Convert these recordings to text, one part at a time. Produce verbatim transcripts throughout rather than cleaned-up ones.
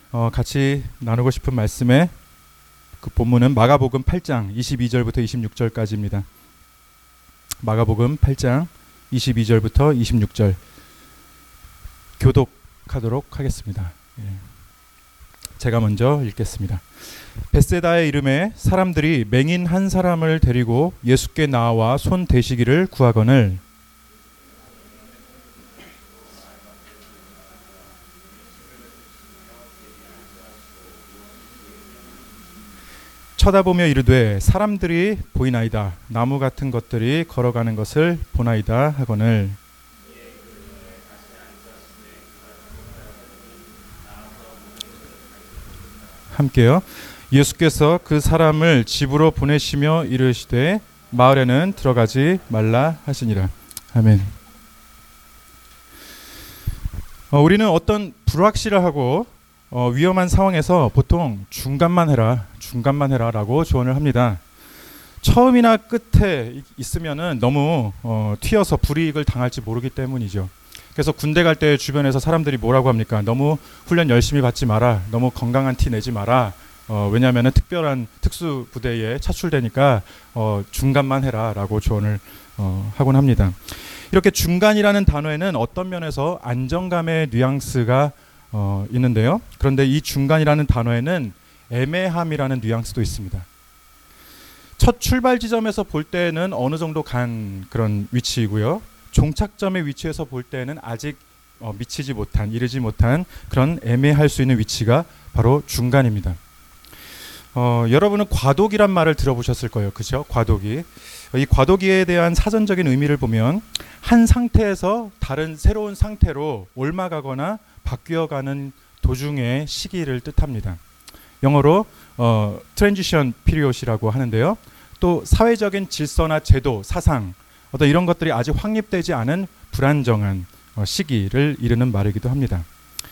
어, 같이 나누고 싶은 말씀의 그 본문은 마가복음 팔 장 이십이 절부터 이십육 절까지입니다. 마가복음 팔 장 이십이 절부터 이십육 절 교독하도록 하겠습니다. 예. 제가 먼저 읽겠습니다. 벳세다의 이름에 사람들이 맹인 한 사람을 데리고 예수께 나와 손 대시기를 구하거늘 쳐다보며 이르되 사람들이 보이나이다. 나무 같은 것들이 걸어가는 것을 보나이다 하거늘 함께요. 예수께서 그 사람을 집으로 보내시며 이르시되 마을에는 들어가지 말라 하시니라. 아멘. 어, 우리는 어떤 불확실하고 어, 위험한 상황에서 보통 중간만 해라, 중간만 해라 라고 조언을 합니다. 처음이나 끝에 있으면은 너무 어, 튀어서 불이익을 당할지 모르기 때문이죠. 그래서 군대 갈 때 주변에서 사람들이 뭐라고 합니까? 너무 훈련 열심히 받지 마라, 너무 건강한 티 내지 마라. 어, 왜냐하면 특별한 특수 부대에 차출되니까 어, 중간만 해라 라고 조언을 어, 하곤 합니다. 이렇게 중간이라는 단어에는 어떤 면에서 안정감의 뉘앙스가 어, 있는데요. 그런데 이 중간이라는 단어에는 애매함이라는 뉘앙스도 있습니다. 첫 출발 지점에서 볼 때는 어느 정도 간 그런 위치이고요. 종착점의 위치에서 볼 때는 아직 어, 미치지 못한, 이르지 못한 그런 애매할 수 있는 위치가 바로 중간입니다. 어, 여러분은 과도기란 말을 들어보셨을 거예요. 그죠? 과도기. 이 과도기에 대한 사전적인 의미를 보면 한 상태에서 다른 새로운 상태로 옮아가거나 바뀌어가는 도중의 시기를 뜻합니다. 영어로 어, transition period이라고 하는데요. 또 사회적인 질서나 제도, 사상, 어떤 이런 것들이 아직 확립되지 않은 불안정한 어, 시기를 이르는 말이기도 합니다.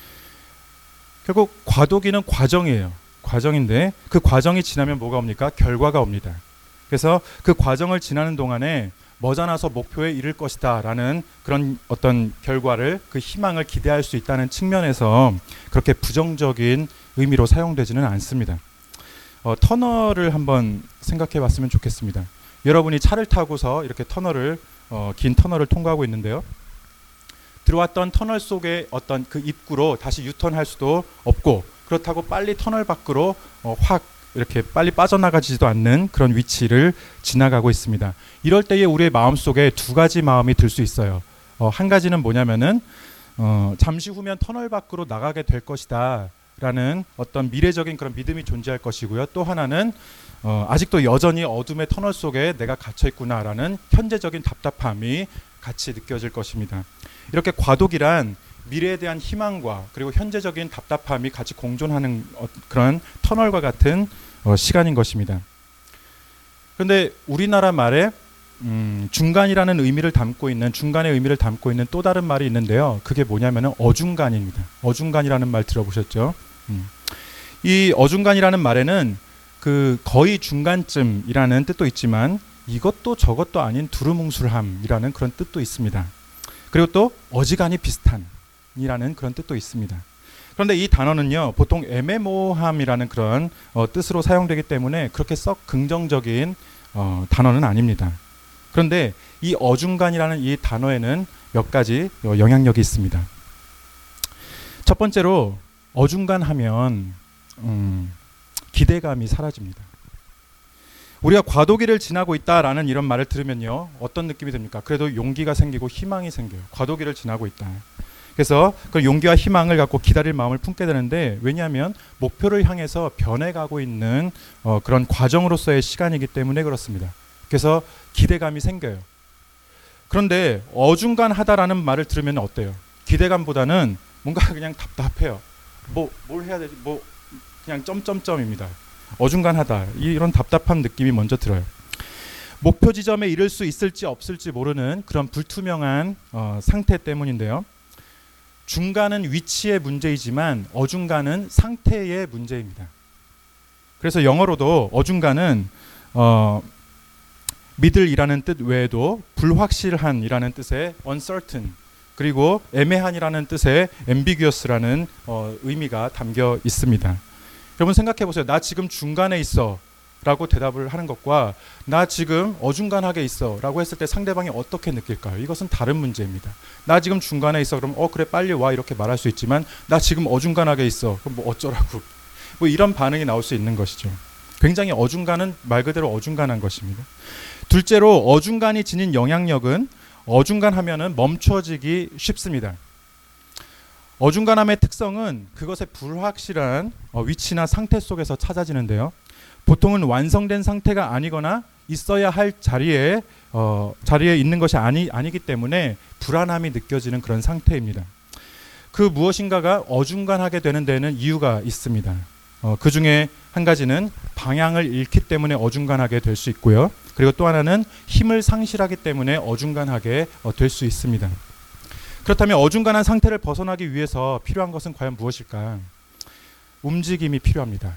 결국 과도기는 과정이에요. 과정인데 그 과정이 지나면 뭐가 옵니까? 결과가 옵니다. 그래서 그 과정을 지나는 동안에 머지않아서 목표에 이를 것이다 라는 그런 어떤 결과를, 그 희망을 기대할 수 있다는 측면에서 그렇게 부정적인 의미로 사용되지는 않습니다. 어, 터널을 한번 생각해 봤으면 좋겠습니다. 여러분이 차를 타고서 이렇게 터널을 어, 긴 터널을 통과하고 있는데요. 들어왔던 터널 속에 어떤 그 입구로 다시 유턴할 수도 없고, 그렇다고 빨리 터널 밖으로 어, 확 이렇게 빨리 빠져나가지도 않는 그런 위치를 지나가고 있습니다. 이럴 때에 우리의 마음속에 두 가지 마음이 들 수 있어요. 어, 한 가지는 뭐냐면은 어, 잠시 후면 터널 밖으로 나가게 될 것이다 라는 어떤 미래적인 그런 믿음이 존재할 것이고요. 또 하나는 어, 아직도 여전히 어둠의 터널 속에 내가 갇혀 있구나 라는 현재적인 답답함이 같이 느껴질 것입니다. 이렇게 과도기란 미래에 대한 희망과 그리고 현재적인 답답함이 같이 공존하는 어, 그런 터널과 같은 어, 시간인 것입니다. 그런데 우리나라 말에 음, 중간이라는 의미를 담고 있는, 중간의 의미를 담고 있는 또 다른 말이 있는데요. 그게 뭐냐면은 어중간입니다. 어중간이라는 말 들어보셨죠? 음. 이 어중간이라는 말에는 그 거의 중간쯤이라는 뜻도 있지만 이것도 저것도 아닌 두루뭉술함이라는 그런 뜻도 있습니다. 그리고 또 어지간히 비슷한 이라는 그런 뜻도 있습니다. 그런데 이 단어는요, 보통 애매모호함이라는 그런 어, 뜻으로 사용되기 때문에 그렇게 썩 긍정적인 어, 단어는 아닙니다. 그런데 이 어중간이라는 이 단어에는 몇 가지 어, 영향력이 있습니다. 첫 번째로 어중간하면 음, 기대감이 사라집니다. 우리가 과도기를 지나고 있다라는 이런 말을 들으면요, 어떤 느낌이 듭니까? 그래도 용기가 생기고 희망이 생겨요. 과도기를 지나고 있다. 그래서 그 용기와 희망을 갖고 기다릴 마음을 품게 되는데, 왜냐하면 목표를 향해서 변해가고 있는 어, 그런 과정으로서의 시간이기 때문에 그렇습니다. 그래서 기대감이 생겨요. 그런데 어중간하다라는 말을 들으면 어때요? 기대감보다는 뭔가 그냥 답답해요. 뭐 뭘 해야 되지? 뭐 그냥 점점점입니다. 어중간하다, 이런 답답한 느낌이 먼저 들어요. 목표 지점에 이를 수 있을지 없을지 모르는 그런 불투명한 어, 상태 때문인데요. 중간은 위치의 문제이지만 어중간은 상태의 문제입니다. 그래서 영어로도 어중간은 어, 미들이라는 뜻 외에도 불확실한이라는 뜻의 uncertain, 그리고 애매한이라는 뜻의 ambiguous라는 어, 의미가 담겨 있습니다. 여러분 생각해 보세요. 나 지금 중간에 있어 라고 대답을 하는 것과 나 지금 어중간하게 있어 라고 했을 때 상대방이 어떻게 느낄까요? 이것은 다른 문제입니다. 나 지금 중간에 있어 그럼 어 그래 빨리 와 이렇게 말할 수 있지만 나 지금 어중간하게 있어 그럼 뭐 어쩌라고 뭐 이런 반응이 나올 수 있는 것이죠. 굉장히 어중간은 말 그대로 어중간한 것입니다. 둘째로 어중간이 지닌 영향력은 어중간하면은 멈춰지기 쉽습니다. 어중간함의 특성은 그것의 불확실한 위치나 상태 속에서 찾아지는데요. 보통은 완성된 상태가 아니거나 있어야 할 자리에 어, 자리에 있는 것이 아니 아니기 때문에 불안함이 느껴지는 그런 상태입니다. 그 무엇인가가 어중간하게 되는 데는 이유가 있습니다. 어, 그 중에 한 가지는 방향을 잃기 때문에 어중간하게 될 수 있고요. 그리고 또 하나는 힘을 상실하기 때문에 어중간하게 어, 될 수 있습니다. 그렇다면 어중간한 상태를 벗어나기 위해서 필요한 것은 과연 무엇일까? 움직임이 필요합니다.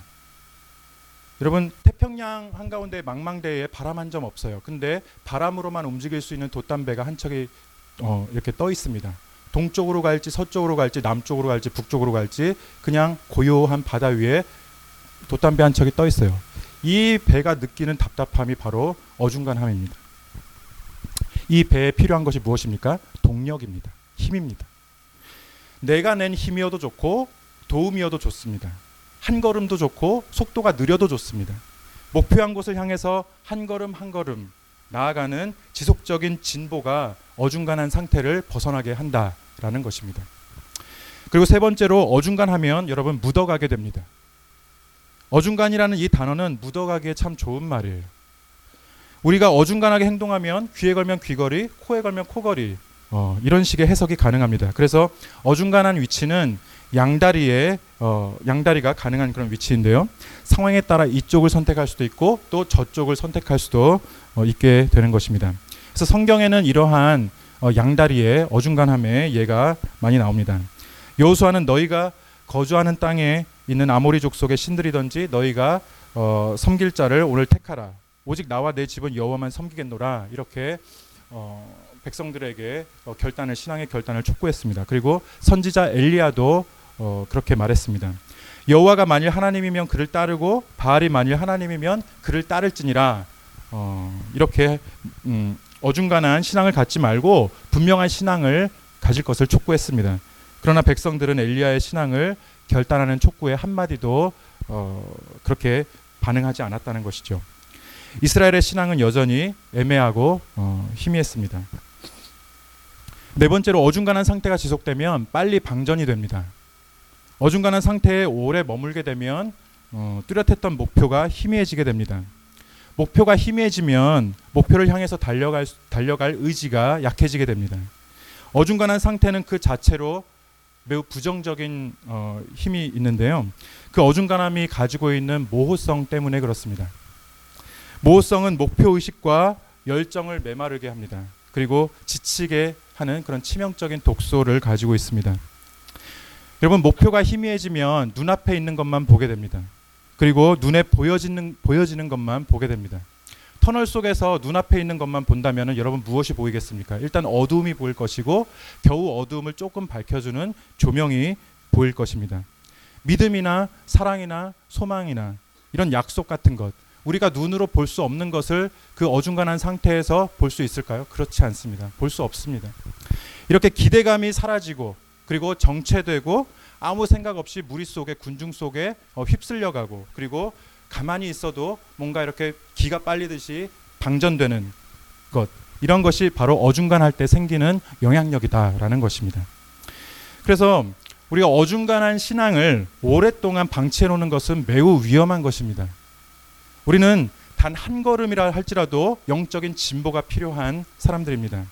여러분 태평양 한가운데 망망대해에 바람 한 점 없어요. 근데 바람으로만 움직일 수 있는 돛담배가 한 척이 어, 이렇게 떠 있습니다. 동쪽으로 갈지 서쪽으로 갈지 남쪽으로 갈지 북쪽으로 갈지 그냥 고요한 바다 위에 돛담배 한 척이 떠 있어요. 이 배가 느끼는 답답함이 바로 어중간함입니다. 이 배에 필요한 것이 무엇입니까? 동력입니다. 힘입니다. 내가 낸 힘이어도 좋고 도움이어도 좋습니다. 한 걸음도 좋고 속도가 느려도 좋습니다. 목표한 곳을 향해서 한 걸음 한 걸음 나아가는 지속적인 진보가 어중간한 상태를 벗어나게 한다라는 것입니다. 그리고 세 번째로 어중간하면 여러분 묻어가게 됩니다. 어중간이라는 이 단어는 묻어가기에 참 좋은 말이에요. 우리가 어중간하게 행동하면 귀에 걸면 귀걸이, 코에 걸면 코걸이 어, 이런 식의 해석이 가능합니다. 그래서 어중간한 위치는 양다리에 어, 양다리가 가능한 그런 위치인데요. 상황에 따라 이쪽을 선택할 수도 있고 또 저쪽을 선택할 수도 어, 있게 되는 것입니다. 그래서 성경에는 이러한 어, 양다리의 어중간함의 예가 많이 나옵니다. 여호수아는 너희가 거주하는 땅에 있는 아모리 족속의 신들이든지 너희가 어, 섬길 자를 오늘 택하라. 오직 나와 내 집은 여호와만 섬기겠노라. 이렇게 어, 백성들에게 어, 결단을 신앙의 결단을 촉구했습니다. 그리고 선지자 엘리야도 어, 그렇게 말했습니다. 여호와가 만일 하나님이면 그를 따르고 바알이 만일 하나님이면 그를 따를지니라. 어, 이렇게 음, 어중간한 신앙을 갖지 말고 분명한 신앙을 가질 것을 촉구했습니다. 그러나 백성들은 엘리야의 신앙을 결단하는 촉구에 한마디도 어, 그렇게 반응하지 않았다는 것이죠. 이스라엘의 신앙은 여전히 애매하고 어, 희미했습니다. 네 번째로 어중간한 상태가 지속되면 빨리 방전이 됩니다. 어중간한 상태에 오래 머물게 되면 어, 뚜렷했던 목표가 희미해지게 됩니다. 목표가 희미해지면 목표를 향해서 달려갈, 달려갈 의지가 약해지게 됩니다. 어중간한 상태는 그 자체로 매우 부정적인 어, 힘이 있는데요. 그 어중간함이 가지고 있는 모호성 때문에 그렇습니다. 모호성은 목표의식과 열정을 메마르게 합니다. 그리고 지치게 하는 그런 치명적인 독소를 가지고 있습니다. 여러분 목표가 희미해지면 눈앞에 있는 것만 보게 됩니다. 그리고 눈에 보여지는, 보여지는 것만 보게 됩니다. 터널 속에서 눈앞에 있는 것만 본다면 여러분 무엇이 보이겠습니까? 일단 어두움이 보일 것이고 겨우 어두움을 조금 밝혀주는 조명이 보일 것입니다. 믿음이나 사랑이나 소망이나 이런 약속 같은 것 우리가 눈으로 볼 수 없는 것을 그 어중간한 상태에서 볼 수 있을까요? 그렇지 않습니다. 볼 수 없습니다. 이렇게 기대감이 사라지고 그리고 정체되고 아무 생각 없이 무리 속에 군중 속에 어, 휩쓸려가고 그리고 가만히 있어도 뭔가 이렇게 기가 빨리듯이 방전되는 것 이런 것이 바로 어중간할 때 생기는 영향력이다라는 것입니다. 그래서 우리가 어중간한 신앙을 오랫동안 방치해 놓는 것은 매우 위험한 것입니다. 우리는 단 한 걸음이라 할지라도 영적인 진보가 필요한 사람들입니다.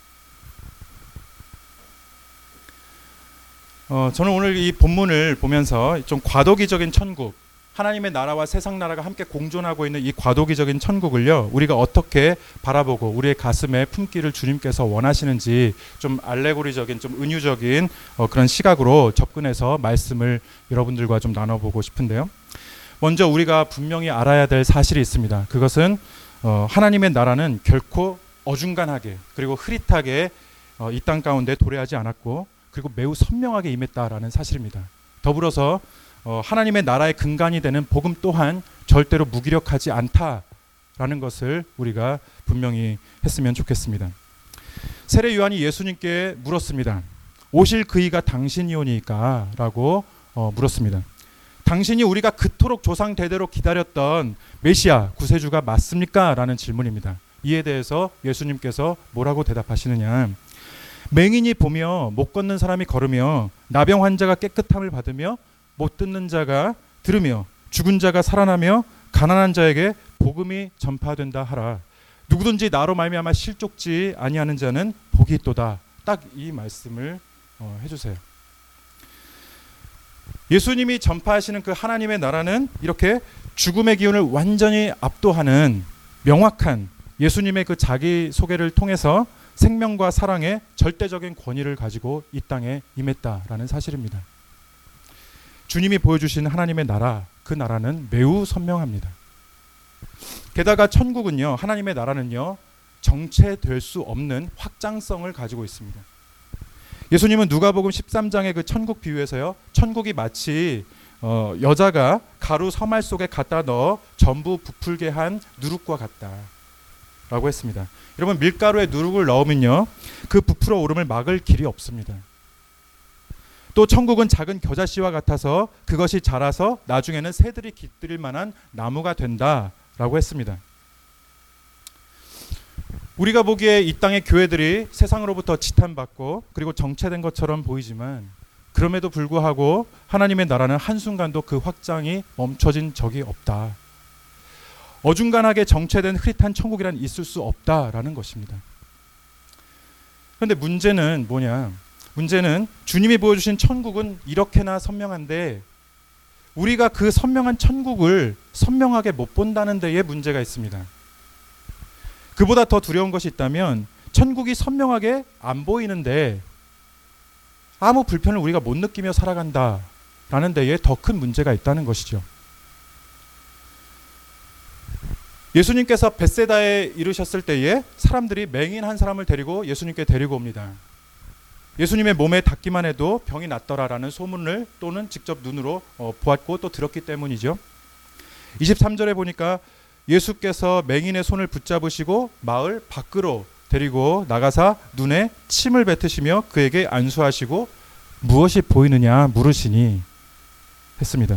어, 저는 오늘 이 본문을 보면서 좀 과도기적인 천국, 하나님의 나라와 세상 나라가 함께 공존하고 있는 이 과도기적인 천국을요, 우리가 어떻게 바라보고 우리의 가슴에 품기를 주님께서 원하시는지 좀 알레고리적인, 좀 은유적인 어, 그런 시각으로 접근해서 말씀을 여러분들과 좀 나눠보고 싶은데요. 먼저 우리가 분명히 알아야 될 사실이 있습니다. 그것은 어, 하나님의 나라는 결코 어중간하게 그리고 흐릿하게 이 땅 가운데 도래하지 않았고 그리고 매우 선명하게 임했다라는 사실입니다. 더불어서 하나님의 나라의 근간이 되는 복음 또한 절대로 무기력하지 않다라는 것을 우리가 분명히 했으면 좋겠습니다. 세례 요한이 예수님께 물었습니다. 오실 그이가 당신이오니까 라고 어, 물었습니다. 당신이 우리가 그토록 조상 대대로 기다렸던 메시아 구세주가 맞습니까? 라는 질문입니다. 이에 대해서 예수님께서 뭐라고 대답하시느냐, 맹인이 보며 못 걷는 사람이 걸으며 나병 환자가 깨끗함을 받으며 못 듣는 자가 들으며 죽은 자가 살아나며 가난한 자에게 복음이 전파된다 하라. 누구든지 나로 말미암아 실족지 아니하는 자는 복이 있도다. 딱 이 말씀을 어, 해주세요. 예수님이 전파하시는 그 하나님의 나라는 이렇게 죽음의 기운을 완전히 압도하는 명확한 예수님의 그 자기 소개를 통해서 생명과 사랑의 절대적인 권위를 가지고 이 땅에 임했다라는 사실입니다. 주님이 보여주신 하나님의 나라, 그 나라는 매우 선명합니다. 게다가 천국은요, 하나님의 나라는요, 정체될 수 없는 확장성을 가지고 있습니다. 예수님은 누가복음 십삼 장의 그 천국 비유에서요, 천국이 마치 어, 여자가 가루 서말 속에 갖다 넣어 전부 부풀게 한 누룩과 같다 라고 했습니다. 여러분, 밀가루에 누룩을 넣으면요, 그 부풀어 오름을 막을 길이 없습니다. 또 천국은 작은 겨자씨와 같아서 그것이 자라서 나중에는 새들이 깃들일 만한 나무가 된다라고 했습니다. 우리가 보기에 이 땅의 교회들이 세상으로부터 지탄받고 그리고 정체된 것처럼 보이지만 그럼에도 불구하고 하나님의 나라는 한순간도 그 확장이 멈춰진 적이 없다. 어중간하게 정체된 흐릿한 천국이란 있을 수 없다라는 것입니다. 그런데 문제는 뭐냐? 문제는 주님이 보여주신 천국은 이렇게나 선명한데 우리가 그 선명한 천국을 선명하게 못 본다는 데에 문제가 있습니다. 그보다 더 두려운 것이 있다면 천국이 선명하게 안 보이는데 아무 불편을 우리가 못 느끼며 살아간다라는 데에 더 큰 문제가 있다는 것이죠. 예수님께서 벳세다에 이르셨을 때에 사람들이 맹인 한 사람을 데리고 예수님께 데리고 옵니다. 예수님의 몸에 닿기만 해도 병이 낫더라라는 소문을 또는 직접 눈으로 어, 보았고 또 들었기 때문이죠. 이십삼 절에 보니까 예수께서 맹인의 손을 붙잡으시고 마을 밖으로 데리고 나가사 눈에 침을 뱉으시며 그에게 안수하시고 무엇이 보이느냐 물으시니 했습니다.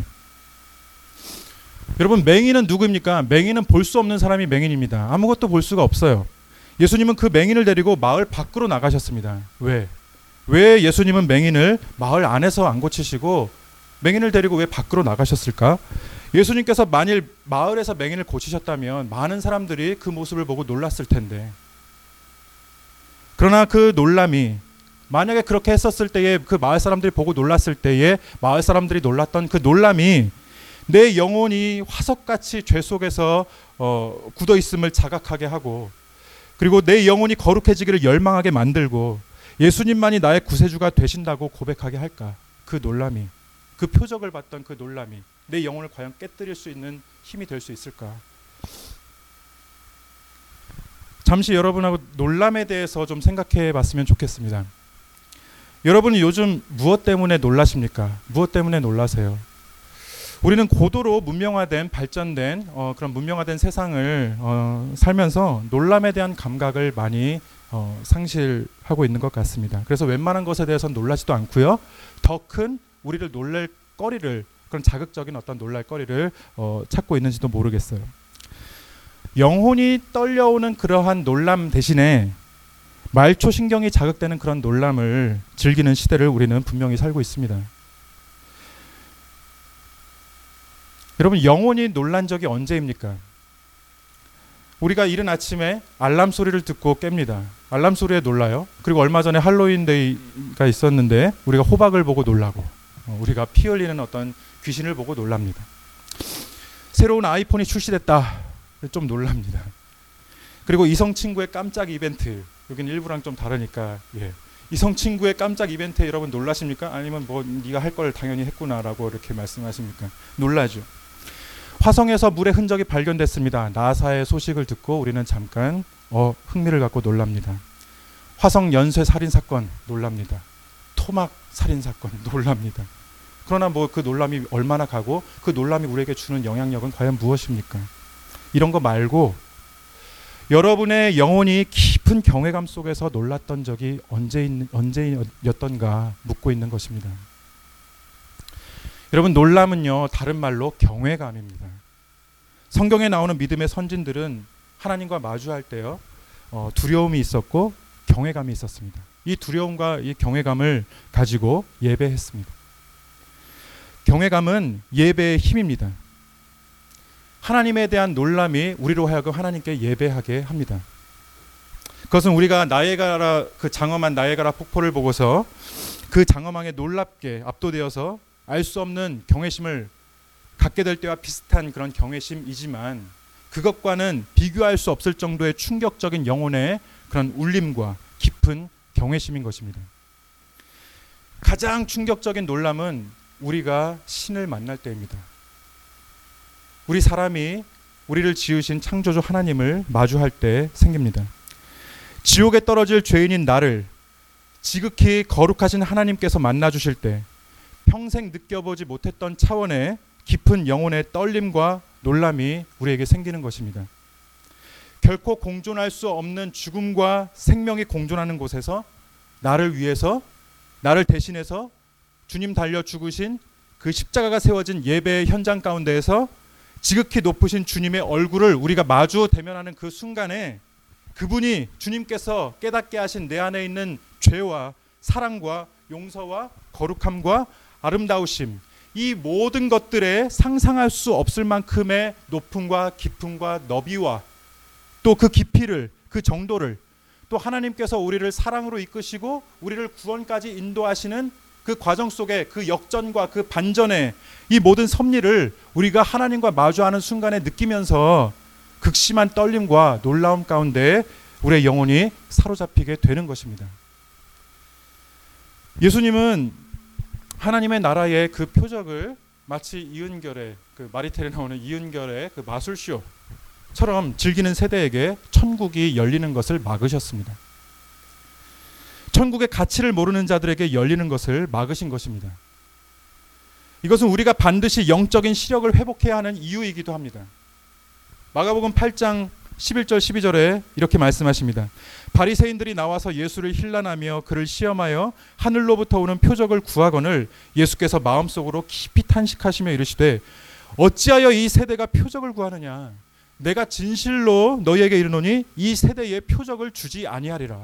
여러분, 맹인은 누구입니까? 맹인은 볼 수 없는 사람이 맹인입니다. 아무것도 볼 수가 없어요. 예수님은 그 맹인을 데리고 마을 밖으로 나가셨습니다. 왜? 왜 예수님은 맹인을 마을 안에서 안 고치시고 맹인을 데리고 왜 밖으로 나가셨을까? 예수님께서 만일 마을에서 맹인을 고치셨다면 많은 사람들이 그 모습을 보고 놀랐을 텐데, 그러나 그 놀람이, 만약에 그렇게 했었을 때에 그 마을 사람들이 보고 놀랐을 때에 마을 사람들이 놀랐던 그 놀람이 내 영혼이 화석같이 죄 속에서 어, 굳어 있음을 자각하게 하고, 그리고 내 영혼이 거룩해지기를 열망하게 만들고 예수님만이 나의 구세주가 되신다고 고백하게 할까? 그 놀람이, 그 표적을 봤던 그 놀람이 내 영혼을 과연 깨뜨릴 수 있는 힘이 될 수 있을까? 잠시 여러분하고 놀람에 대해서 좀 생각해 봤으면 좋겠습니다. 여러분은 요즘 무엇 때문에 놀라십니까? 무엇 때문에 놀라세요? 우리는 고도로 문명화된, 발전된 어, 그런 문명화된 세상을 어, 살면서 놀람에 대한 감각을 많이 어, 상실하고 있는 것 같습니다. 그래서 웬만한 것에 대해서는 놀라지도 않고요. 더 큰 우리를 놀랄 거리를, 그런 자극적인 어떤 놀랄 거리를 어, 찾고 있는지도 모르겠어요. 영혼이 떨려오는 그러한 놀람 대신에 말초 신경이 자극되는 그런 놀람을 즐기는 시대를 우리는 분명히 살고 있습니다. 여러분, 영혼이 놀란 적이 언제입니까? 우리가 이른 아침에 알람 소리를 듣고 깹니다. 알람 소리에 놀라요. 그리고 얼마 전에 할로윈데이가 있었는데 우리가 호박을 보고 놀라고, 우리가 피 흘리는 어떤 귀신을 보고 놀랍니다. 새로운 아이폰이 출시됐다, 좀 놀랍니다. 그리고 이성 친구의 깜짝 이벤트, 여기는 일부랑 좀 다르니까, 예. 이성 친구의 깜짝 이벤트에 여러분 놀라십니까? 아니면 뭐 네가 할 걸 당연히 했구나라고 이렇게 말씀하십니까? 놀라죠. 화성에서 물의 흔적이 발견됐습니다. 나사의 소식을 듣고 우리는 잠깐 어, 흥미를 갖고 놀랍니다. 화성 연쇄 살인 사건 놀랍니다. 토막 살인 사건 놀랍니다. 그러나 뭐 그 놀람이 얼마나 가고 그 놀람이 우리에게 주는 영향력은 과연 무엇입니까? 이런 거 말고 여러분의 영혼이 깊은 경외감 속에서 놀랐던 적이 언제 있, 언제였던가 묻고 있는 것입니다. 여러분, 놀람은요 다른 말로 경외감입니다. 성경에 나오는 믿음의 선진들은 하나님과 마주할 때요 어, 두려움이 있었고 경외감이 있었습니다. 이 두려움과 이 경외감을 가지고 예배했습니다. 경외감은 예배의 힘입니다. 하나님에 대한 놀람이 우리로 하여금 하나님께 예배하게 합니다. 그것은 우리가 나이아가라 그 장엄한 나이아가라 폭포를 보고서 그 장엄하게 놀랍게 압도되어서 알 수 없는 경외심을 갖게 될 때와 비슷한 그런 경외심이지만 그것과는 비교할 수 없을 정도의 충격적인 영혼의 그런 울림과 깊은 경외심인 것입니다. 가장 충격적인 놀람은 우리가 신을 만날 때입니다. 우리 사람이 우리를 지으신 창조주 하나님을 마주할 때 생깁니다. 지옥에 떨어질 죄인인 나를 지극히 거룩하신 하나님께서 만나 주실 때 평생 느껴보지 못했던 차원의 깊은 영혼의 떨림과 놀람이 우리에게 생기는 것입니다. 결코 공존할 수 없는 죽음과 생명이 공존하는 곳에서 나를 위해서 나를 대신해서 주님 달려 죽으신 그 십자가가 세워진 예배의 현장 가운데에서 지극히 높으신 주님의 얼굴을 우리가 마주 대면하는 그 순간에 그분이 주님께서 깨닫게 하신 내 안에 있는 죄와 사랑과 용서와 거룩함과 아름다우심, 이 모든 것들에 상상할 수 없을 만큼의 높음과 깊음과 너비와 또 그 깊이를, 그 정도를, 또 하나님께서 우리를 사랑으로 이끄시고 우리를 구원까지 인도하시는 그 과정 속에 그 역전과 그 반전의 이 모든 섭리를 우리가 하나님과 마주하는 순간에 느끼면서 극심한 떨림과 놀라움 가운데 우리의 영혼이 사로잡히게 되는 것입니다. 예수님은 하나님의 나라의 그 표적을 마치 이은결의 그 마리텔에 나오는 이은결의 그 마술쇼처럼 즐기는 세대에게 천국이 열리는 것을 막으셨습니다. 천국의 가치를 모르는 자들에게 열리는 것을 막으신 것입니다. 이것은 우리가 반드시 영적인 시력을 회복해야 하는 이유이기도 합니다. 마가복음 팔 장 십일 절 십이 절에 이렇게 말씀하십니다. 바리새인들이 나와서 예수를 힐난하며 그를 시험하여 하늘로부터 오는 표적을 구하거늘 예수께서 마음속으로 깊이 탄식하시며 이르시되 어찌하여 이 세대가 표적을 구하느냐? 내가 진실로 너희에게 이르노니 이 세대에 표적을 주지 아니하리라.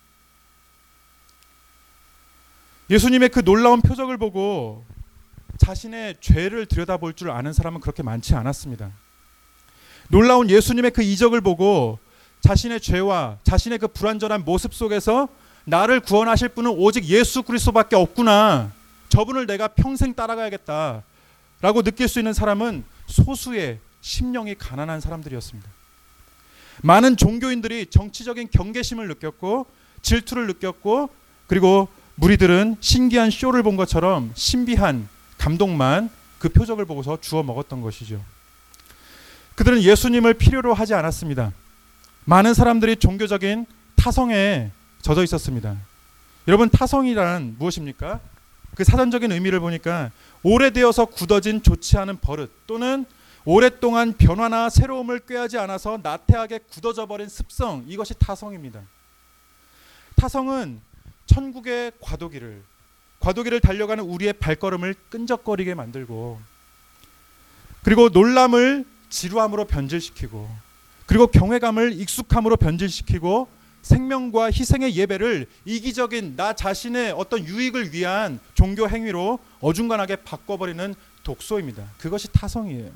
예수님의 그 놀라운 표적을 보고 자신의 죄를 들여다볼 줄 아는 사람은 그렇게 많지 않았습니다. 놀라운 예수님의 그 이적을 보고 자신의 죄와 자신의 그 불완전한 모습 속에서 나를 구원하실 분은 오직 예수 그리스도밖에 없구나, 저분을 내가 평생 따라가야겠다 라고 느낄 수 있는 사람은 소수의 심령이 가난한 사람들이었습니다. 많은 종교인들이 정치적인 경계심을 느꼈고 질투를 느꼈고 그리고 무리들은 신기한 쇼를 본 것처럼 신비한 감동만 그 표적을 보고서 주워 먹었던 것이죠. 그들은 예수님을 필요로 하지 않았습니다. 많은 사람들이 종교적인 타성에 젖어 있었습니다. 여러분, 타성이란 무엇입니까? 그 사전적인 의미를 보니까 오래되어서 굳어진 좋지 않은 버릇 또는 오랫동안 변화나 새로움을 꾀하지 않아서 나태하게 굳어져 버린 습성, 이것이 타성입니다. 타성은 천국의 과도기를 과도기를 달려가는 우리의 발걸음을 끈적거리게 만들고 그리고 놀람을 지루함으로 변질시키고 그리고 경외감을 익숙함으로 변질시키고 생명과 희생의 예배를 이기적인 나 자신의 어떤 유익을 위한 종교 행위로 어중간하게 바꿔버리는 독소입니다. 그것이 타성이에요.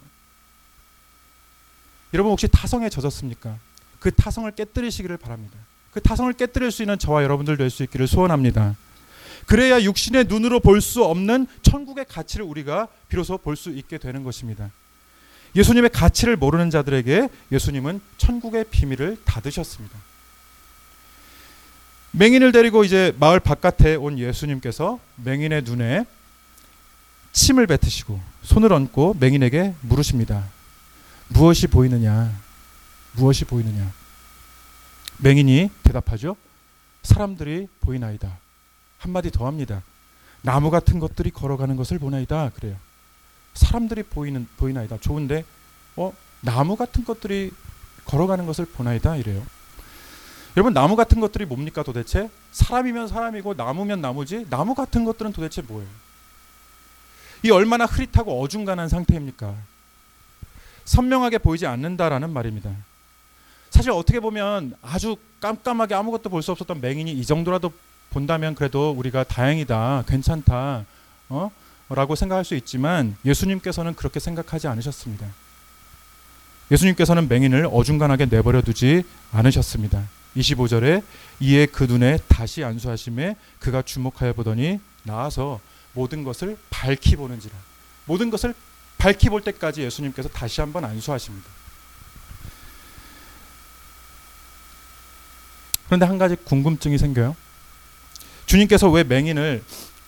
여러분, 혹시 타성에 젖었습니까? 그 타성을 깨뜨리시기를 바랍니다. 그 타성을 깨뜨릴 수 있는 저와 여러분들 될 수 있기를 소원합니다. 그래야 육신의 눈으로 볼 수 없는 천국의 가치를 우리가 비로소 볼 수 있게 되는 것입니다. 예수님의 가치를 모르는 자들에게 예수님은 천국의 비밀을 닫으셨습니다. 맹인을 데리고 이제 마을 바깥에 온 예수님께서 맹인의 눈에 침을 뱉으시고 손을 얹고 맹인에게 물으십니다. 무엇이 보이느냐? 무엇이 보이느냐? 맹인이 대답하죠. 사람들이 보이나이다. 한마디 더 합니다. 나무 같은 것들이 걸어가는 것을 보나이다. 그래요. 사람들이 보이는 보이나이다. 좋은데 어 나무 같은 것들이 걸어가는 것을 보나이다. 이래요. 여러분, 나무 같은 것들이 뭡니까 도대체? 사람이면 사람이고 나무면 나무지. 나무 같은 것들은 도대체 뭐예요? 이 얼마나 흐릿하고 어중간한 상태입니까? 선명하게 보이지 않는다라는 말입니다. 사실 어떻게 보면 아주 깜깜하게 아무것도 볼 수 없었던 맹인이 이 정도라도 본다면 그래도 우리가 다행이다, 괜찮다, 어? 라고 생각할 수 있지만 예수님께서는 그렇게 생각하지 않으셨습니다. 예수님께서는 맹인을 어중간하게 내버려 두지 않으셨습니다. 이십오 절에 이에 그 눈에 다시 안수하심에 그가 주목하여 보더니 나아서 모든 것을 밝히 보는지라. 모든 것을 밝히 볼 때까지 예수님께서 다시 한번 안수하십니다. 그런데 한 가지 궁금증이 생겨요. 주님께서 왜 맹인을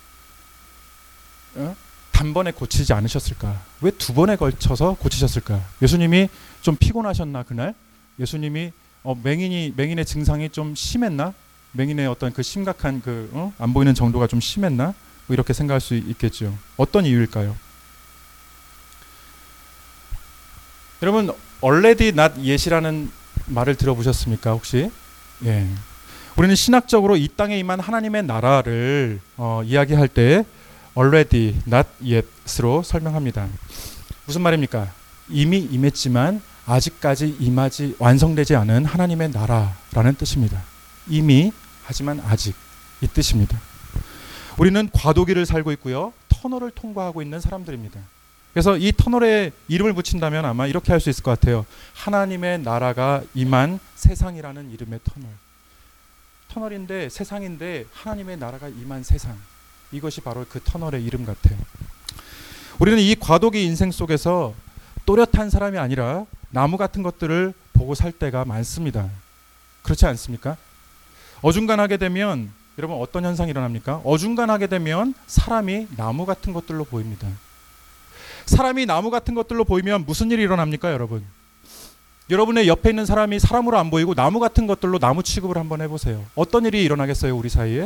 어? 단번에 고치지 않으셨을까? 왜 두 번에 걸쳐서 고치셨을까? 예수님이 좀 피곤하셨나 그날? 예수님이 어, 맹인이 맹인의 증상이 좀 심했나? 맹인의 어떤 그 심각한 그 어? 안 보이는 정도가 좀 심했나? 뭐 이렇게 생각할 수 있겠죠. 어떤 이유일까요? 여러분, already not yet이라는 말을 들어보셨습니까? 혹시? 예. 우리는 신학적으로 이 땅에 임한 하나님의 나라를 어, 이야기할 때 already not yet으로 설명합니다. 무슨 말입니까? 이미 임했지만 아직까지 임하지 완성되지 않은 하나님의 나라라는 뜻입니다. 이미 하지만 아직 이 뜻입니다. 우리는 과도기를 살고 있고요. 터널을 통과하고 있는 사람들입니다. 그래서 이 터널에 이름을 붙인다면 아마 이렇게 할 수 있을 것 같아요. 하나님의 나라가 임한 세상이라는 이름의 터널. 터널인데 세상인데 하나님의 나라가 임한 세상. 이것이 바로 그 터널의 이름 같아요. 우리는 이 과도기 인생 속에서 또렷한 사람이 아니라 나무 같은 것들을 보고 살 때가 많습니다. 그렇지 않습니까? 어중간하게 되면 여러분 어떤 현상이 일어납니까? 어중간하게 되면 사람이 나무 같은 것들로 보입니다. 사람이 나무 같은 것들로 보이면 무슨 일이 일어납니까, 여러분? 여러분의 옆에 있는 사람이 사람으로 안 보이고 나무 같은 것들로 나무 취급을 한번 해보세요. 어떤 일이 일어나겠어요, 우리 사이에?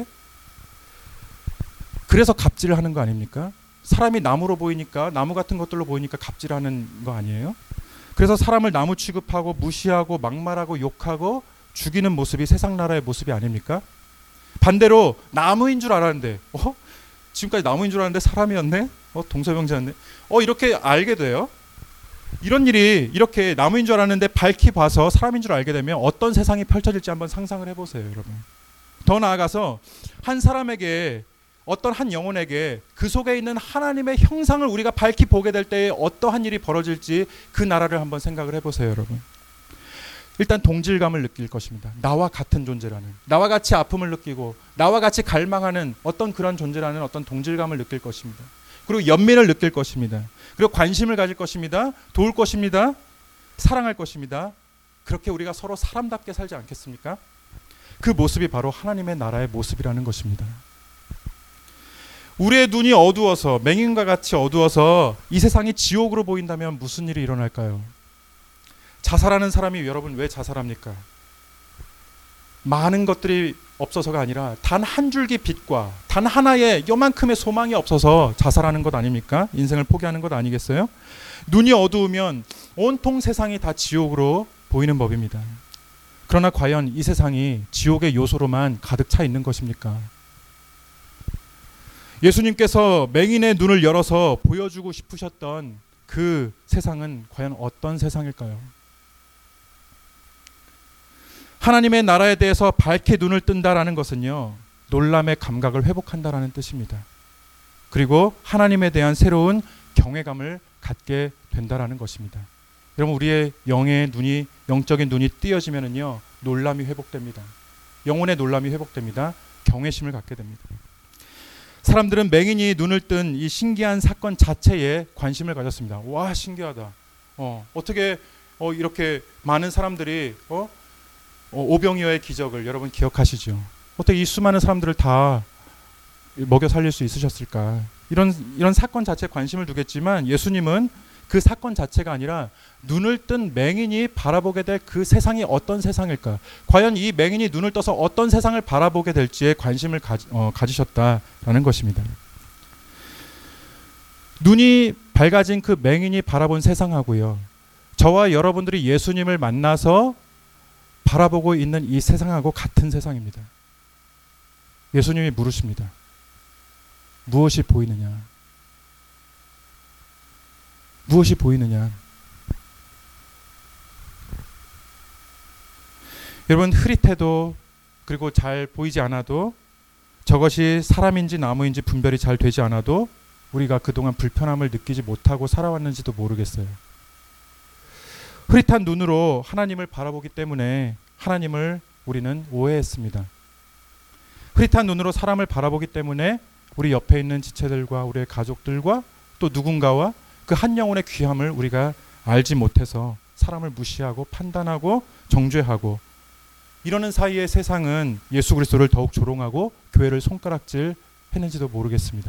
그래서 갑질을 하는 거 아닙니까? 사람이 나무로 보이니까, 나무 같은 것들로 보이니까 갑질하는 거 아니에요? 그래서 사람을 나무 취급하고 무시하고 막말하고 욕하고 죽이는 모습이 세상 나라의 모습이 아닙니까? 반대로 나무인 줄 알았는데 어? 지금까지 나무인 줄 알았는데 사람이었네? 어? 동서명자였네? 어? 이렇게 알게 돼요. 이런 일이 이렇게 나무인 줄 알았는데 밝히 봐서 사람인 줄 알게 되면 어떤 세상이 펼쳐질지 한번 상상을 해보세요, 여러분. 더 나아가서 한 사람에게, 어떤 한 영혼에게 그 속에 있는 하나님의 형상을 우리가 밝히 보게 될 때에 어떠한 일이 벌어질지 그 나라를 한번 생각을 해보세요, 여러분. 일단 동질감을 느낄 것입니다. 나와 같은 존재라는, 나와 같이 아픔을 느끼고 나와 같이 갈망하는 어떤 그런 존재라는 어떤 동질감을 느낄 것입니다. 그리고 연민을 느낄 것입니다. 그리고 관심을 가질 것입니다. 도울 것입니다. 사랑할 것입니다. 그렇게 우리가 서로 사람답게 살지 않겠습니까? 그 모습이 바로 하나님의 나라의 모습이라는 것입니다. 우리의 눈이 어두워서, 맹인과 같이 어두워서 이 세상이 지옥으로 보인다면 무슨 일이 일어날까요? 자살하는 사람이 여러분 왜 자살합니까? 많은 것들이 없어서가 아니라 단 한 줄기 빛과 단 하나의 요만큼의 소망이 없어서 자살하는 것 아닙니까? 인생을 포기하는 것 아니겠어요? 눈이 어두우면 온통 세상이 다 지옥으로 보이는 법입니다. 그러나 과연 이 세상이 지옥의 요소로만 가득 차 있는 것입니까? 예수님께서 맹인의 눈을 열어서 보여주고 싶으셨던 그 세상은 과연 어떤 세상일까요? 하나님의 나라에 대해서 밝게 눈을 뜬다라는 것은요, 놀람의 감각을 회복한다라는 뜻입니다. 그리고 하나님에 대한 새로운 경외감을 갖게 된다라는 것입니다. 여러분, 우리의 영의 눈이, 영적인 눈이 띄어지면은요, 놀람이 회복됩니다. 영혼의 놀람이 회복됩니다. 경외심을 갖게 됩니다. 사람들은 맹인이 눈을 뜬 이 신기한 사건 자체에 관심을 가졌습니다. 와, 신기하다. 어, 어떻게 어, 이렇게 많은 사람들이 어? 어, 오병이어의 기적을 여러분 기억하시죠? 어떻게 이 수많은 사람들을 다 먹여 살릴 수 있으셨을까? 이런 이런 사건 자체에 관심을 두겠지만 예수님은 그 사건 자체가 아니라 눈을 뜬 맹인이 바라보게 될 그 세상이 어떤 세상일까? 과연 이 맹인이 눈을 떠서 어떤 세상을 바라보게 될지에 관심을 가지, 어, 가지셨다라는 것입니다. 눈이 밝아진 그 맹인이 바라본 세상하고요, 저와 여러분들이 예수님을 만나서 바라보고 있는 이 세상하고 같은 세상입니다. 예수님이 물으십니다. 무엇이 보이느냐? 무엇이 보이느냐? 여러분, 흐릿해도 그리고 잘 보이지 않아도, 저것이 사람인지 나무인지 분별이 잘 되지 않아도 우리가 그동안 불편함을 느끼지 못하고 살아왔는지도 모르겠어요. 흐릿한 눈으로 하나님을 바라보기 때문에 하나님을 우리는 오해했습니다. 흐릿한 눈으로 사람을 바라보기 때문에 우리 옆에 있는 지체들과 우리의 가족들과 또 누군가와 그 한 영혼의 귀함을 우리가 알지 못해서 사람을 무시하고 판단하고 정죄하고, 이러는 사이에 세상은 예수 그리스도를 더욱 조롱하고 교회를 손가락질 했는지도 모르겠습니다.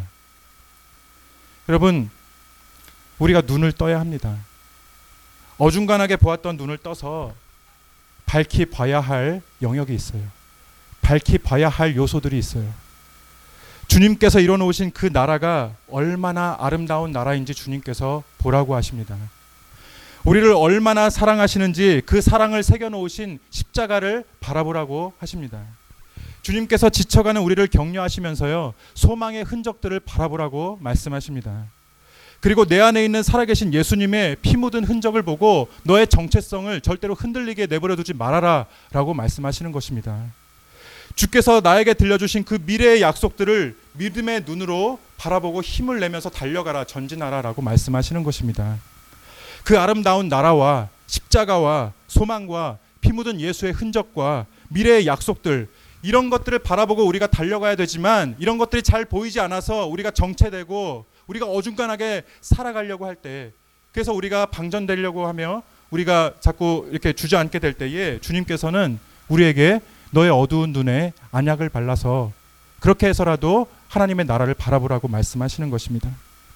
여러분, 우리가 눈을 떠야 합니다. 어중간하게 보았던 눈을 떠서 밝히 봐야 할 영역이 있어요. 밝히 봐야 할 요소들이 있어요. 주님께서 이뤄놓으신 그 나라가 얼마나 아름다운 나라인지 주님께서 보라고 하십니다. 우리를 얼마나 사랑하시는지 그 사랑을 새겨놓으신 십자가를 바라보라고 하십니다. 주님께서 지쳐가는 우리를 격려하시면서요, 소망의 흔적들을 바라보라고 말씀하십니다. 그리고 내 안에 있는 살아계신 예수님의 피 묻은 흔적을 보고 너의 정체성을 절대로 흔들리게 내버려 두지 말아라 라고 말씀하시는 것입니다. 주께서 나에게 들려주신 그 미래의 약속들을 믿음의 눈으로 바라보고 힘을 내면서 달려가라, 전진하라 라고 말씀하시는 것입니다. 그 아름다운 나라와 십자가와 소망과 피 묻은 예수의 흔적과 미래의 약속들, 이런 것들을 바라보고 우리가 달려가야 되지만, 이런 것들이 잘 보이지 않아서 우리가 정체되고 우리가 어중간하게 살아가려고 할 때, 그래서 우리가 방전되려고 하며 우리가 자꾸 이렇게 주저앉게 될 때에 주님께서는 우리에게 너의 어두운 눈에 안약을 발라서 그렇게 해서라도 하나님의 나라를 바라보라고 말씀하시는 것입니다.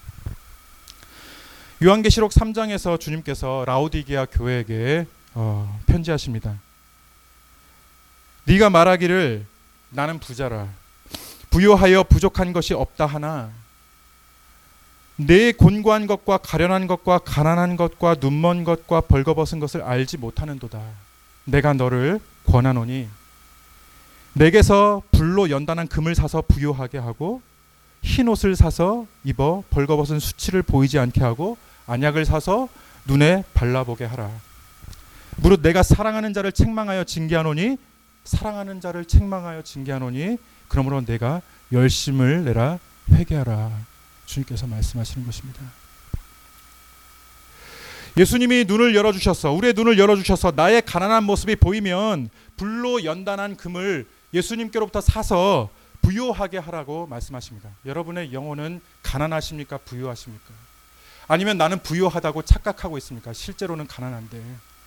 요한계시록 삼 장에서 주님께서 라오디게아 교회에게 어, 편지하십니다. 네가 말하기를 나는 부자라, 부요하여 부족한 것이 없다 하나 내 곤고한 것과 가련한 것과 가난한 것과 눈먼 것과 벌거벗은 것을 알지 못하는도다. 내가 너를 권하노니 내게서 불로 연단한 금을 사서 부요하게 하고, 흰 옷을 사서 입어 벌거벗은 수치를 보이지 않게 하고, 안약을 사서 눈에 발라보게 하라. 무릇 내가 사랑하는 자를 책망하여 징계하노니 사랑하는 자를 책망하여 징계하노니 그러므로 내가 열심을 내라, 회개하라. 주님께서 말씀하시는 것입니다. 예수님이 눈을 열어주셔서, 우리의 눈을 열어주셔서 나의 가난한 모습이 보이면 불로 연단한 금을 예수님께로부터 사서 부요하게 하라고 말씀하십니다. 여러분의 영혼은 가난하십니까? 부요하십니까? 아니면 나는 부요하다고 착각하고 있습니까? 실제로는 가난한데.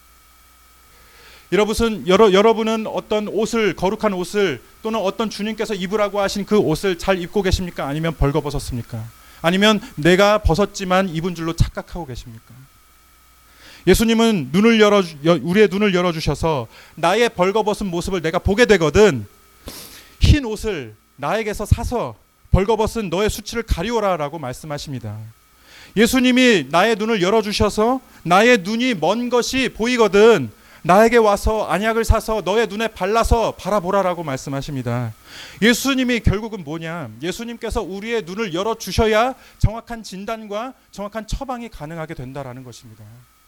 여러분은, 여러, 여러분은 어떤 옷을, 거룩한 옷을 또는 어떤 주님께서 입으라고 하신 그 옷을 잘 입고 계십니까? 아니면 벌거벗었습니까? 아니면 내가 벗었지만 입은 줄로 착각하고 계십니까? 예수님은 눈을 열어, 우리의 눈을 열어주셔서 나의 벌거벗은 모습을 내가 보게 되거든 흰 옷을 나에게서 사서 벌거벗은 너의 수치를 가리워라 라고 말씀하십니다. 예수님이 나의 눈을 열어주셔서 나의 눈이 먼 것이 보이거든 나에게 와서 안약을 사서 너의 눈에 발라서 바라보라라고 말씀하십니다. 예수님이 결국은 뭐냐? 예수님께서 우리의 눈을 열어주셔야 정확한 진단과 정확한 처방이 가능하게 된다라는 것입니다.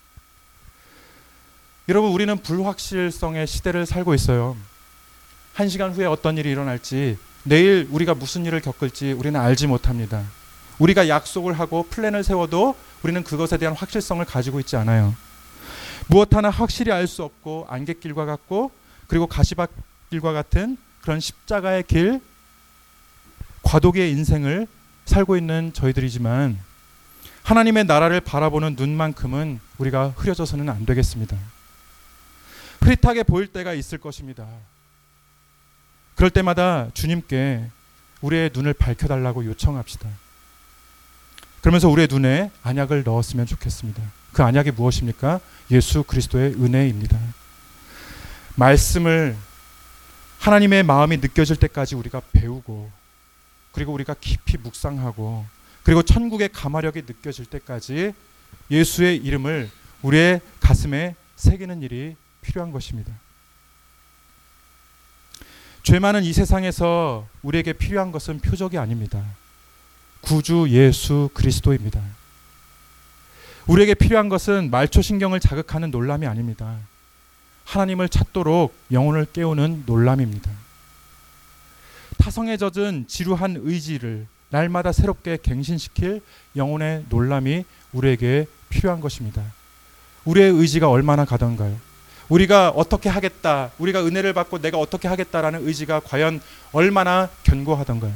여러분, 우리는 불확실성의 시대를 살고 있어요. 한 시간 후에 어떤 일이 일어날지, 내일 우리가 무슨 일을 겪을지 우리는 알지 못합니다. 우리가 약속을 하고 플랜을 세워도 우리는 그것에 대한 확실성을 가지고 있지 않아요. 무엇 하나 확실히 알 수 없고 안갯길과 같고 그리고 가시밭길과 같은 그런 십자가의 길, 과도기의 인생을 살고 있는 저희들이지만 하나님의 나라를 바라보는 눈만큼은 우리가 흐려져서는 안 되겠습니다. 흐릿하게 보일 때가 있을 것입니다. 그럴 때마다 주님께 우리의 눈을 밝혀달라고 요청합시다. 그러면서 우리의 눈에 안약을 넣었으면 좋겠습니다. 그 안약이 무엇입니까? 예수 그리스도의 은혜입니다. 말씀을 하나님의 마음이 느껴질 때까지 우리가 배우고, 그리고 우리가 깊이 묵상하고, 그리고 천국의 감화력이 느껴질 때까지 예수의 이름을 우리의 가슴에 새기는 일이 필요한 것입니다. 죄 많은 이 세상에서 우리에게 필요한 것은 표적이 아닙니다. 구주 예수 그리스도입니다. 우리에게 필요한 것은 말초신경을 자극하는 놀람이 아닙니다. 하나님을 찾도록 영혼을 깨우는 놀람입니다. 타성에 젖은 지루한 의지를 날마다 새롭게 갱신시킬 영혼의 놀람이 우리에게 필요한 것입니다. 우리의 의지가 얼마나 가던가요? 우리가 어떻게 하겠다, 우리가 은혜를 받고 내가 어떻게 하겠다라는 의지가 과연 얼마나 견고하던가요?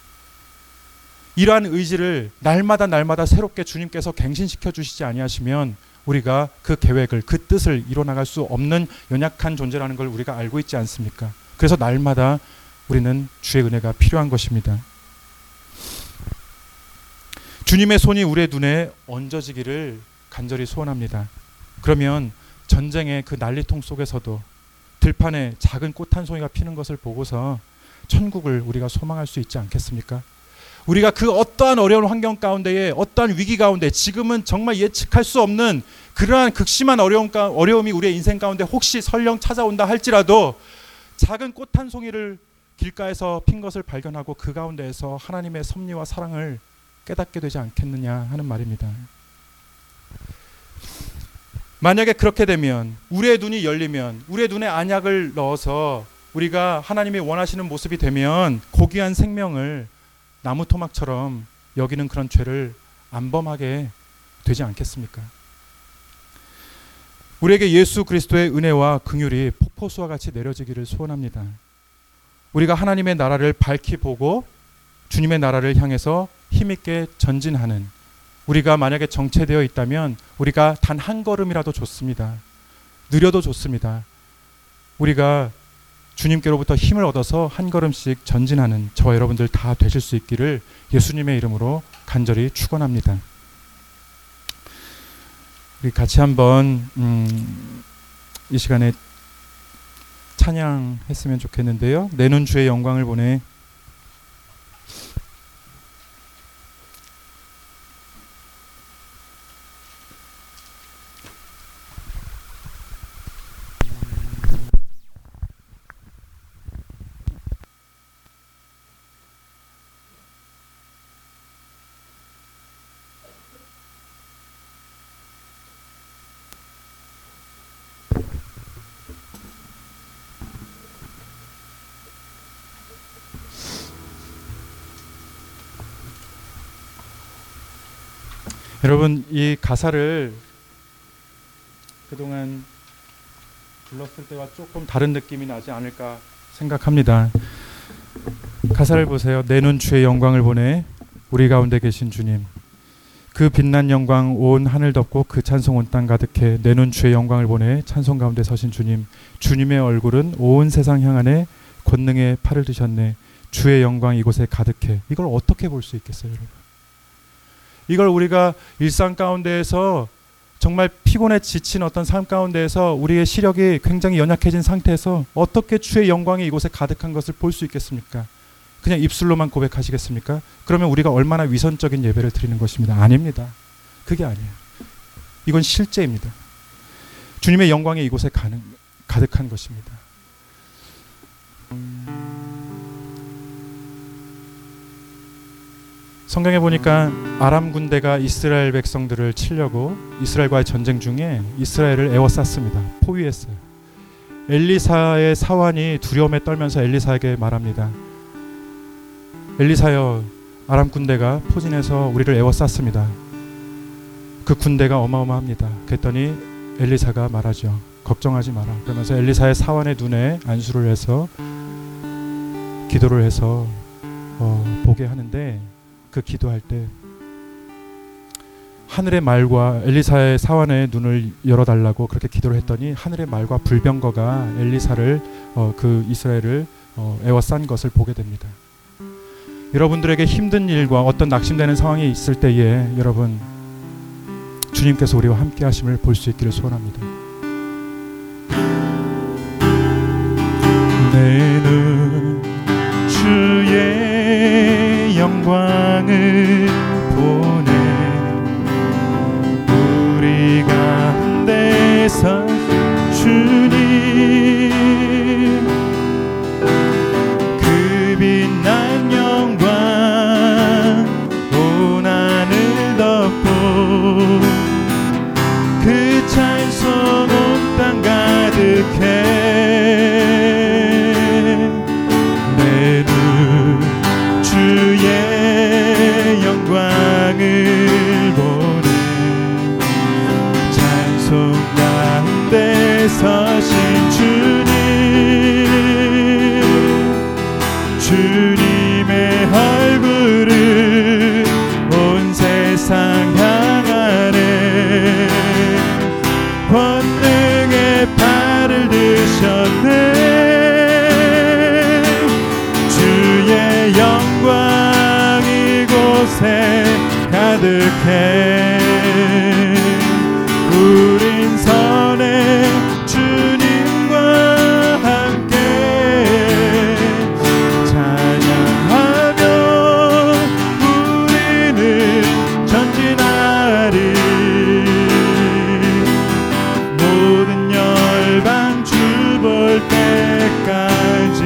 이러한 의지를 날마다 날마다 새롭게 주님께서 갱신시켜 주시지 아니하시면 우리가 그 계획을, 그 뜻을 이뤄나갈 수 없는 연약한 존재라는 걸 우리가 알고 있지 않습니까? 그래서 날마다 우리는 주의 은혜가 필요한 것입니다. 주님의 손이 우리의 눈에 얹어지기를 간절히 소원합니다. 그러면 전쟁의 그 난리통 속에서도 들판에 작은 꽃 한 송이가 피는 것을 보고서 천국을 우리가 소망할 수 있지 않겠습니까? 우리가 그 어떠한 어려운 환경 가운데에, 어떠한 위기 가운데, 지금은 정말 예측할 수 없는 그러한 극심한 어려움, 어려움이 우리의 인생 가운데 혹시 설령 찾아온다 할지라도 작은 꽃 한 송이를 길가에서 핀 것을 발견하고 그 가운데에서 하나님의 섭리와 사랑을 깨닫게 되지 않겠느냐 하는 말입니다. 만약에 그렇게 되면, 우리의 눈이 열리면, 우리의 눈에 안약을 넣어서 우리가 하나님이 원하시는 모습이 되면 고귀한 생명을 나무 토막처럼 여기는 그런 죄를 안 범하게 되지 않겠습니까? 우리에게 예수 그리스도의 은혜와 긍휼이 폭포수와 같이 내려지기를 소원합니다. 우리가 하나님의 나라를 밝히 보고 주님의 나라를 향해서 힘있게 전진하는, 우리가 만약에 정체되어 있다면 우리가 단 한 걸음이라도 좋습니다. 느려도 좋습니다. 우리가 주님께로부터 힘을 얻어서 한 걸음씩 전진하는 저와 여러분들 다 되실 수 있기를 예수님의 이름으로 간절히 축원합니다. 우리 같이 한번 음, 이 시간에 찬양했으면 좋겠는데요. 내 눈 주의 영광을 보내. 여러분, 이 가사를 그동안 불렀을 때와 조금 다른 느낌이 나지 않을까 생각합니다. 가사를 보세요. 내 눈 주의 영광을 보내. 우리 가운데 계신 주님, 그 빛난 영광 온 하늘 덮고 그 찬송 온 땅 가득해. 내 눈 주의 영광을 보내. 찬송 가운데 서신 주님, 주님의 얼굴은 온 세상 향하네. 권능의 팔을 드셨네. 주의 영광 이곳에 가득해. 이걸 어떻게 볼 수 있겠어요, 여러분? 이걸 우리가 일상 가운데에서 정말 피곤해 지친 어떤 삶 가운데에서 우리의 시력이 굉장히 연약해진 상태에서 어떻게 주의 영광이 이곳에 가득한 것을 볼 수 있겠습니까? 그냥 입술로만 고백하시겠습니까? 그러면 우리가 얼마나 위선적인 예배를 드리는 것입니다. 아닙니다. 그게 아니에요. 이건 실제입니다. 주님의 영광이 이곳에 가는, 가득한 것입니다. 성경에 보니까 아람 군대가 이스라엘 백성들을 치려고 이스라엘과의 전쟁 중에 이스라엘을 에워쌌습니다. 포위했어요. 엘리사의 사환이 두려움에 떨면서 엘리사에게 말합니다. 엘리사여, 아람 군대가 포진해서 우리를 에워쌌습니다. 그 군대가 어마어마합니다. 그랬더니 엘리사가 말하죠. 걱정하지 마라. 그러면서 엘리사의 사환의 눈에 안수를 해서 기도를 해서 어, 보게 하는데, 그 기도할 때 하늘의 말과 엘리사의 사환의 눈을 열어달라고 그렇게 기도를 했더니 하늘의 말과 불병거가 엘리사를 어, 그 이스라엘을 어, 에워싼 것을 보게 됩니다. 여러분들에게 힘든 일과 어떤 낙심되는 상황이 있을 때에 여러분 주님께서 우리와 함께 하심을 볼 수 있기를 소원합니다. 내 눈 주의 영광을 보네. 우리 가운데서 주님 그 빛난 영광 온 하늘 덮고 그 찬송 온 땅 가득해. 내 눈 주의 영광을 보네. 찬송 가운데 서신 주님 주님의 얼굴을 온 세상 향하네. 권능의 발을 드셨네. 주의 영광 이곳에 가득해. 우린 선해 주님과 함께 찬양하며 우리는 전진하리. 모든 열방 주 볼 때까지.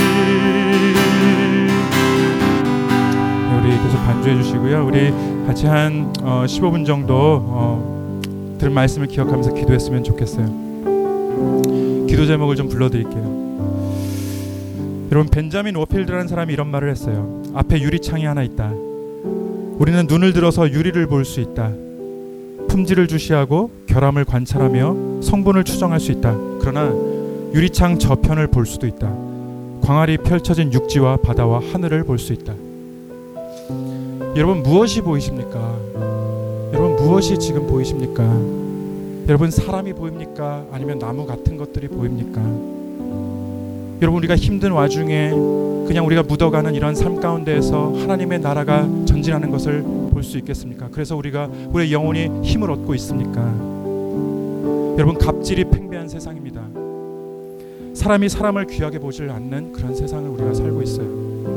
우리 계속 반주해 주시고요. 우리 같이 한 어, 십오 분 정도 어, 들은 말씀을 기억하면서 기도했으면 좋겠어요. 기도 제목을 좀 불러드릴게요. 여러분, 벤자민 워필드라는 사람이 이런 말을 했어요. 앞에 유리창이 하나 있다. 우리는 눈을 들어서 유리를 볼 수 있다. 품질을 주시하고 결함을 관찰하며 성분을 추정할 수 있다. 그러나 유리창 저편을 볼 수도 있다. 광활히 펼쳐진 육지와 바다와 하늘을 볼 수 있다. 여러분, 무엇이 보이십니까? 여러분, 무엇이 지금 보이십니까? 여러분, 사람이 보입니까? 아니면 나무 같은 것들이 보입니까? 여러분, 우리가 힘든 와중에 그냥 우리가 묻어가는 이런 삶 가운데에서 하나님의 나라가 전진하는 것을 볼 수 있겠습니까? 그래서 우리가 우리의 영혼이 힘을 얻고 있습니까? 여러분, 갑질이 팽배한 세상입니다. 사람이 사람을 귀하게 보질 않는 그런 세상을 우리가 살고 있어요.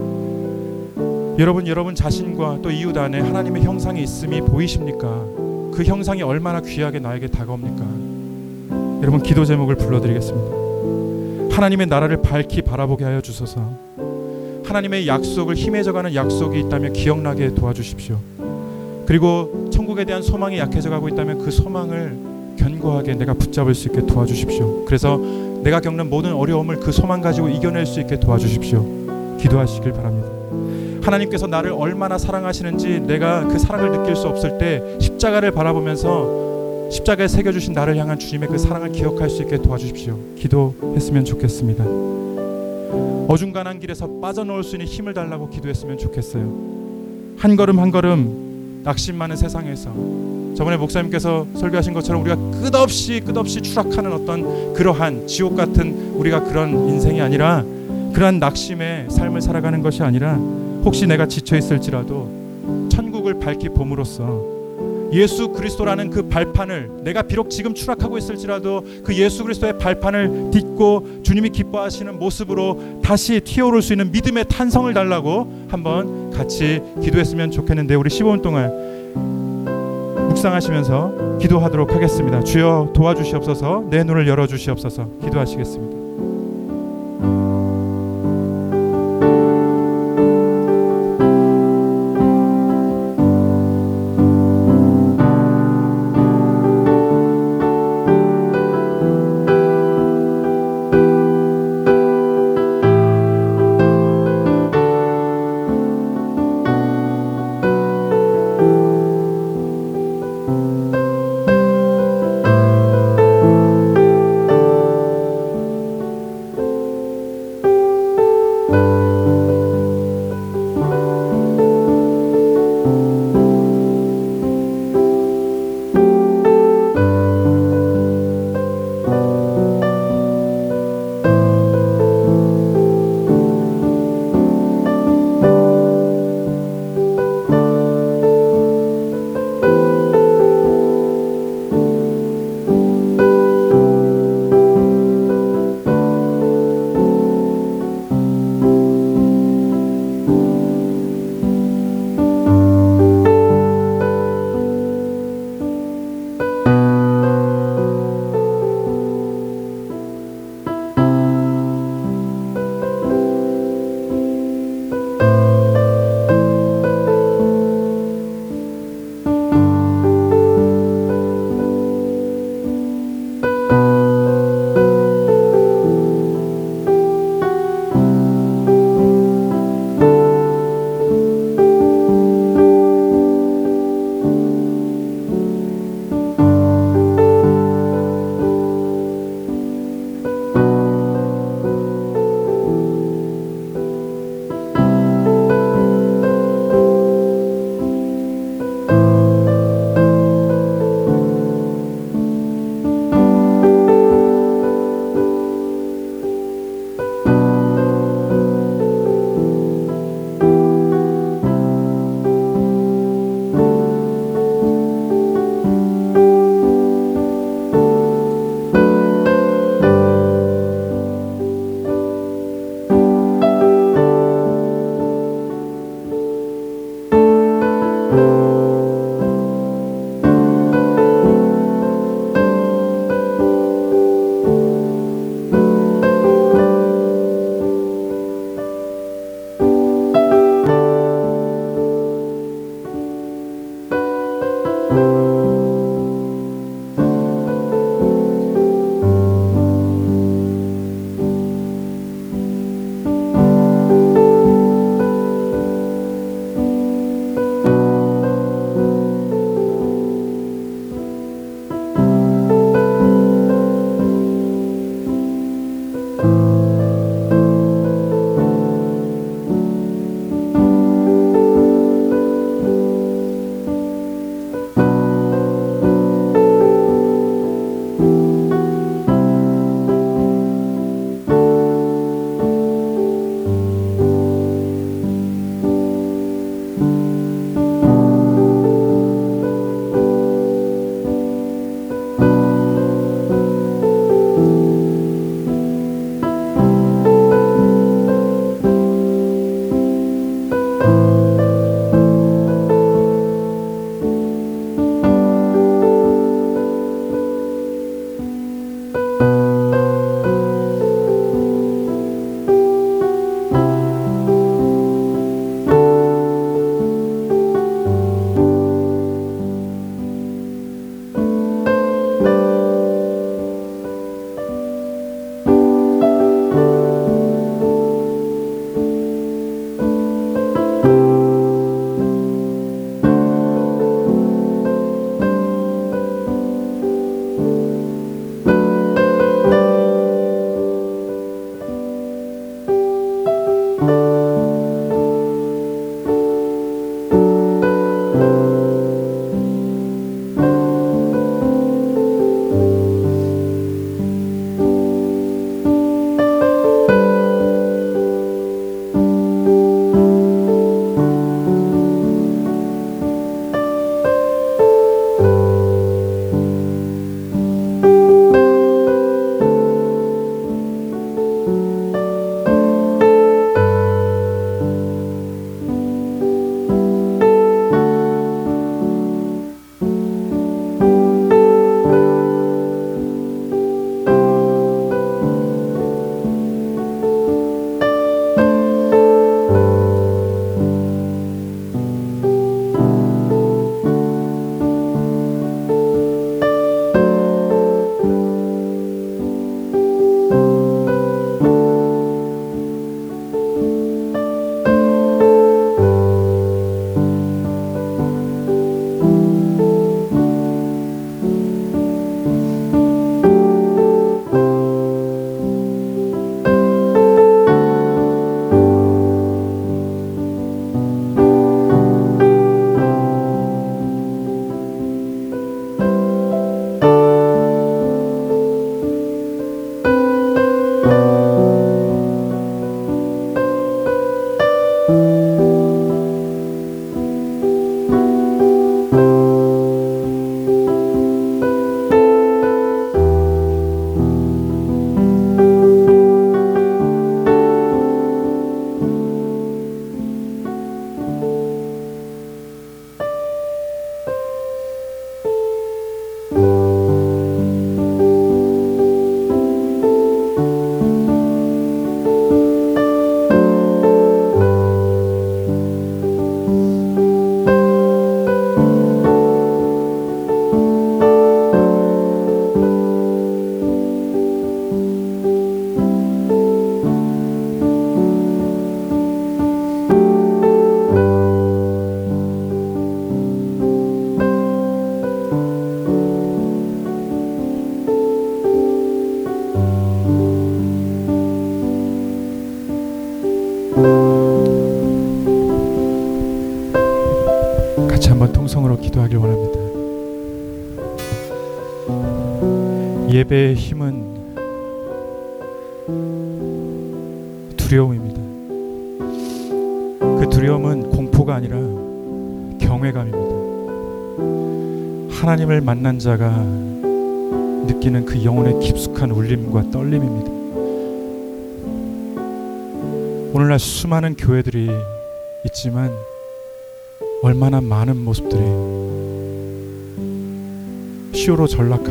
여러분, 여러분 자신과 또 이웃 안에 하나님의 형상이 있음이 보이십니까? 그 형상이 얼마나 귀하게 나에게 다가옵니까? 여러분, 기도 제목을 불러드리겠습니다. 하나님의 나라를 밝히 바라보게 하여 주소서. 하나님의 약속을 힘해져가는 약속이 있다면 기억나게 도와주십시오. 그리고 천국에 대한 소망이 약해져 가고 있다면 그 소망을 견고하게 내가 붙잡을 수 있게 도와주십시오. 그래서 내가 겪는 모든 어려움을 그 소망 가지고 이겨낼 수 있게 도와주십시오. 기도하시길 바랍니다. 하나님께서 나를 얼마나 사랑하시는지 내가 그 사랑을 느낄 수 없을 때 십자가를 바라보면서 십자가에 새겨주신 나를 향한 주님의 그 사랑을 기억할 수 있게 도와주십시오. 기도했으면 좋겠습니다. 어중간한 길에서 빠져나올 수 있는 힘을 달라고 기도했으면 좋겠어요. 한 걸음 한 걸음 낙심 많은 세상에서 저번에 목사님께서 설교하신 것처럼 우리가 끝없이 끝없이 추락하는 어떤 그러한 지옥 같은 우리가 그런 인생이 아니라, 그러한 낙심의 삶을 살아가는 것이 아니라, 혹시 내가 지쳐 있을지라도 천국을 밝히 봄으로써 예수 그리스도라는 그 발판을, 내가 비록 지금 추락하고 있을지라도 그 예수 그리스도의 발판을 딛고 주님이 기뻐하시는 모습으로 다시 튀어오를 수 있는 믿음의 탄성을 달라고 한번 같이 기도했으면 좋겠는데, 우리 십오 분 동안 묵상하시면서 기도하도록 하겠습니다. 주여 도와주시옵소서. 내 눈을 열어주시옵소서. 기도하시겠습니다. 예배의 힘은 두려움입니다. 그 두려움은 공포가 아니라 경외감입니다. 하나님을 만난 자가 느끼는 그 영혼의 깊숙한 울림과 떨림입니다. 오늘날 수많은 교회들이 있지만 얼마나 많은 모습들이 시오로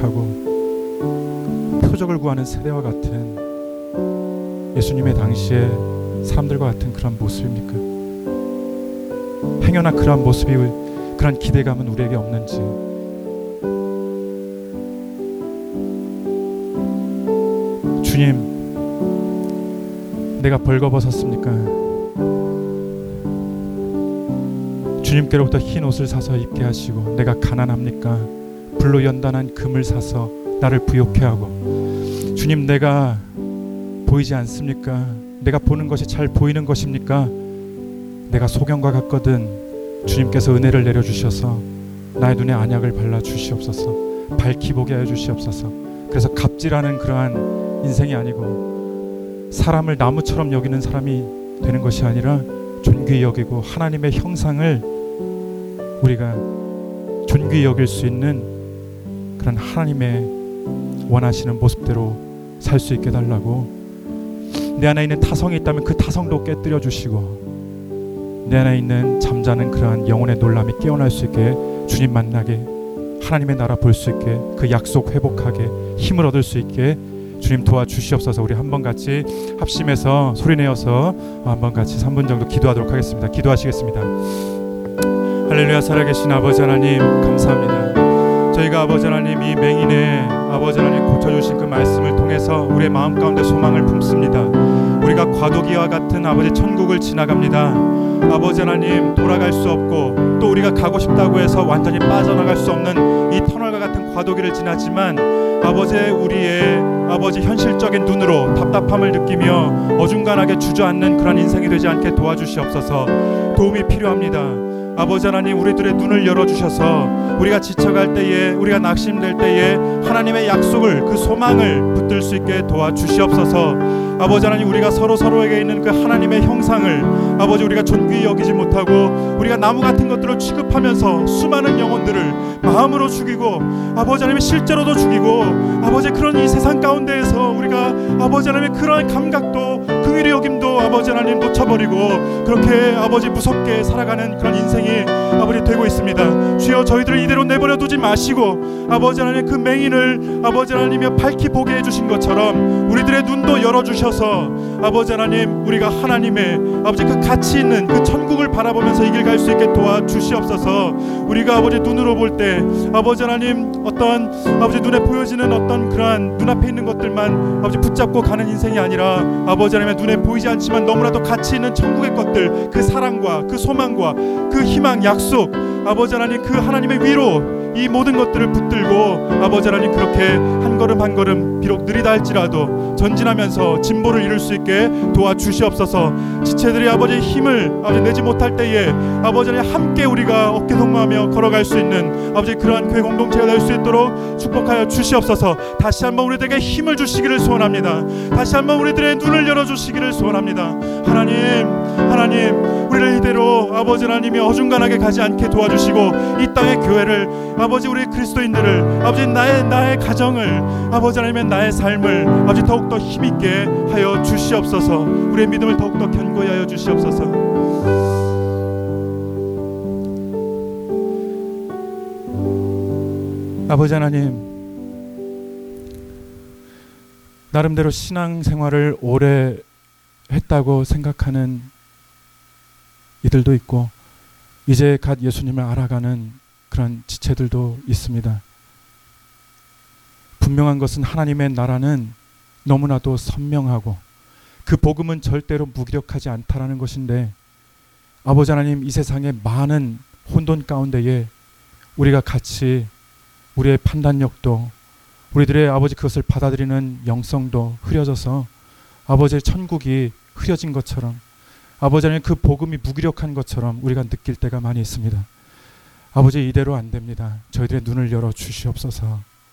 전락하고 표적을 구하는 세대와 같은 예수님의 당시에 사람들과 같은 그런 모습입니까? 행여나 그러한 모습이, 그런 기대감은 우리에게 없는지. 주님, 내가 벌거벗었습니까? 주님께로부터 흰 옷을 사서 입게 하시고 내가 가난합니까? 불로 연단한 금을 사서 나를 부욕해 하고. 주님, 내가 보이지 않습니까? 내가 보는 것이 잘 보이는 것입니까? 내가 소경과 같거든 주님께서 은혜를 내려주셔서 나의 눈에 안약을 발라주시옵소서. 밝히 보게 하여 주시옵소서. 그래서 갑질하는 그러한 인생이 아니고 사람을 나무처럼 여기는 사람이 되는 것이 아니라 존귀히 여기고 하나님의 형상을 우리가 존귀히 여길 수 있는 그런 하나님의 원하시는 모습대로 살 수 있게 달라고. 내 안에 있는 타성이 있다면 그 타성도 깨뜨려 주시고, 내 안에 있는 잠자는 그러한 영혼의 놀람이 깨어날 수 있게, 주님 만나게, 하나님의 나라 볼 수 있게, 그 약속 회복하게, 힘을 얻을 수 있게 주님 도와주시옵소서. 우리 한번 같이 합심해서 소리내어서 한번 같이 삼 분 정도 기도하도록 하겠습니다. 기도하시겠습니다. 할렐루야. 살아계신 아버지 하나님 감사합니다. 저희가 아버지 하나님 이 맹인의 아버지 하나님 고쳐주신 그 말씀을 통해서 우리의 마음 가운데 소망을 품습니다. 우리가 과도기와 같은 아버지 천국을 지나갑니다. 아버지 하나님 돌아갈 수 없고 또 우리가 가고 싶다고 해서 완전히 빠져나갈 수 없는 이 터널과 같은 과도기를 지나지만 아버지 우리의 아버지 현실적인 눈으로 답답함을 느끼며 어중간하게 주저앉는 그런 인생이 되지 않게 도와주시옵소서. 도움이 필요합니다. 아버지 하나님 우리들의 눈을 열어주셔서 우리가 지쳐갈 때에, 우리가 낙심될 때에 하나님의 약속을, 그 소망을 붙들 수 있게 도와주시옵소서. 아버지 하나님 우리가 서로 서로에게 있는 그 하나님의 형상을 아버지 우리가 존귀히 여기지 못하고 우리가 나무 같은 것들을 취급하면서 수많은 영혼들을 마음으로 죽이고 아버지 하나님 실제로도 죽이고 아버지 그런 이 세상 가운데에서 우리가 아버지 하나님의 그러한 감각도 긍휼히 여김도 아버지 하나님 놓쳐버리고 그렇게 아버지 무섭게 살아가는 그런 인생이 아버지 되고 있습니다. 주여 저희들을 이대로 내버려 두지 마시고 아버지 하나님 그 맹인을 아버지 하나님이 밝히 보게 해주신 것처럼 우리들의 눈도 열어주셔서 아버지 하나님 우리가 하나님의 아버지 그 가치 있는 그 천국을 바라보면서 이 길 갈 수 있게 도와주시옵소서. 우리가 아버지 눈으로 볼 때 아버지 하나님 어떤 아버지 눈에 보여지는 어떤 그러한 눈앞에 있는 것들만 아버지 붙잡고 가는 인생이 아니라 아버지 하나님 눈에 보이지 않지만 너무나도 가치 있는 천국의 것들, 그 사랑과 그 소망과 그 희망, 약속 아버지 하나님 그 하나님의 위로 이 모든 것들을 붙들고 아버지 하나님 그렇게 한 걸음 한 걸음 비록 느리다 할지라도 전진하면서 진보를 이룰 수 있게 도와주시옵소서. 지체들이 아버지의 힘을 아버지 내지 못할 때에 아버지 하나님 함께 우리가 어깨 동무하며 걸어갈 수 있는 아버지 그러한 교회 공동체가 될 수 있도록 축복하여 주시옵소서. 다시 한번 우리들에게 힘을 주시기를 소원합니다. 다시 한번 우리들의 눈을 열어주시기를 소원합니다. 하나님 하나님 우리를 이대로 아버지 하나님이 어중간하게 가지 않게 도와주시고 이 땅의 교회를 아버지 우리 그리스도인들을 아버지 나의 나의 가정을 아버지 하나님의 나의 삶을 아버지 더욱더 힘있게 하여 주시옵소서. 우리의 믿음을 더욱더 견고히 하여 주시옵소서. 아버지 하나님 나름대로 신앙생활을 오래 했다고 생각하는 이들도 있고 이제 갓 예수님을 알아가는 그런 지체들도 있습니다. 분명한 것은 하나님의 나라는 너무나도 선명하고 그 복음은 절대로 무기력하지 않다라는 것인데 아버지 하나님 이 세상의 많은 혼돈 가운데에 우리가 같이 우리의 판단력도 우리들의 아버지 그것을 받아들이는 영성도 흐려져서 아버지의 천국이 흐려진 것처럼 아버지 하나님 그 복음이 무기력한 것처럼 우리가 느낄 때가 많이 있습니다. 아버지 이대로 안 됩니다. 저희들의 눈을 열어 주시옵소서.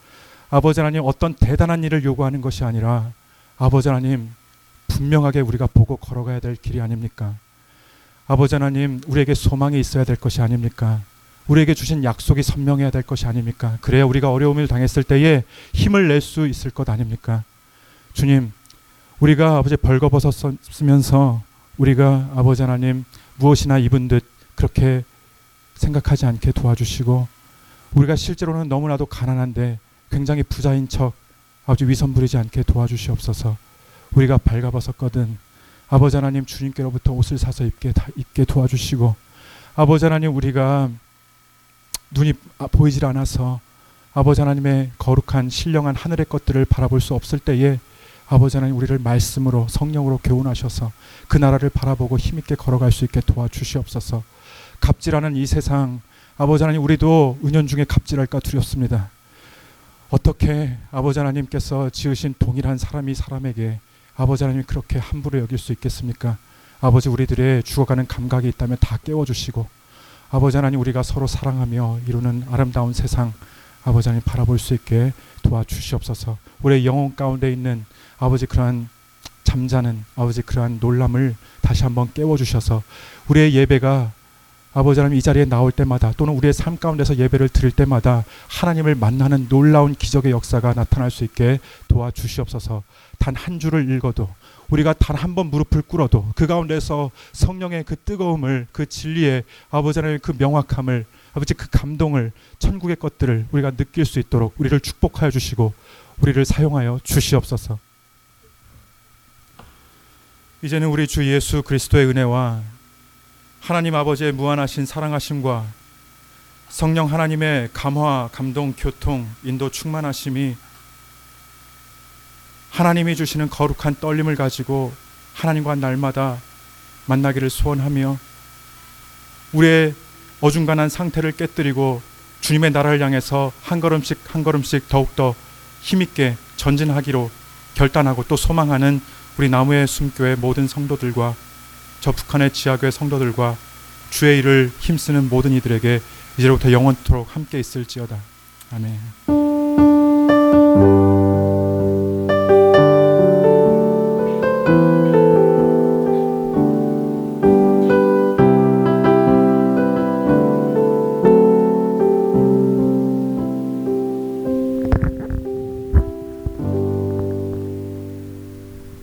아버지 하나님 어떤 대단한 일을 요구하는 것이 아니라 아버지 하나님 분명하게 우리가 보고 걸어가야 될 길이 아닙니까? 아버지 하나님 우리에게 소망이 있어야 될 것이 아닙니까? 우리에게 주신 약속이 선명해야 될 것이 아닙니까? 그래야 우리가 어려움을 당했을 때에 힘을 낼 수 있을 것 아닙니까? 주님, 우리가 아버지 벌거벗었으면서 우리가 아버지 하나님 무엇이나 입은 듯 그렇게 생각하지 않게 도와주시고, 우리가 실제로는 너무나도 가난한데 굉장히 부자인 척 아버지 위선 부리지 않게 도와주시옵소서. 우리가 발가벗었거든 아버지 하나님 주님께로부터 옷을 사서 입게, 입게 도와주시고, 아버지 하나님 우리가 눈이 보이질 않아서 아버지 하나님의 거룩한 신령한 하늘의 것들을 바라볼 수 없을 때에 아버지 하나님 우리를 말씀으로 성령으로 교훈하셔서 그 나라를 바라보고 힘있게 걸어갈 수 있게 도와주시옵소서. 갑질하는 이 세상 아버지 하나님 우리도 은연중에 갑질할까 두렵습니다. 어떻게 아버지 하나님께서 지으신 동일한 사람이 사람에게 아버지 하나님 그렇게 함부로 여길 수 있겠습니까? 아버지 우리들의 죽어가는 감각이 있다면 다 깨워주시고, 아버지 하나님 우리가 서로 사랑하며 이루는 아름다운 세상 아버지 하나님 바라볼 수 있게 도와주시옵소서. 우리의 영혼 가운데 있는 아버지 그러한 잠자는 아버지 그러한 놀람을 다시 한번 깨워주셔서 우리의 예배가 아버지 하나님 이 자리에 나올 때마다 또는 우리의 삶 가운데서 예배를 드릴 때마다 하나님을 만나는 놀라운 기적의 역사가 나타날 수 있게 도와주시옵소서. 단 한 줄을 읽어도, 우리가 단 한 번 무릎을 꿇어도 그 가운데서 성령의 그 뜨거움을, 그 진리의 아버지 하나님 그 명확함을, 아버지 그 감동을, 천국의 것들을 우리가 느낄 수 있도록 우리를 축복하여 주시고 우리를 사용하여 주시옵소서. 이제는 우리 주 예수 그리스도의 은혜와 하나님 아버지의 무한하신 사랑하심과 성령 하나님의 감화, 감동, 교통, 인도 충만하심이 하나님이 주시는 거룩한 떨림을 가지고 하나님과 날마다 만나기를 소원하며 우리의 어중간한 상태를 깨뜨리고 주님의 나라를 향해서 한 걸음씩 한 걸음씩 더욱더 힘있게 전진하기로 결단하고 또 소망하는 우리 나무의 숨교회 모든 성도들과 저 북한의 지하교회 성도들과 주의 일을 힘쓰는 모든 이들에게 이제로부터 영원토록 함께 있을지어다. 아멘.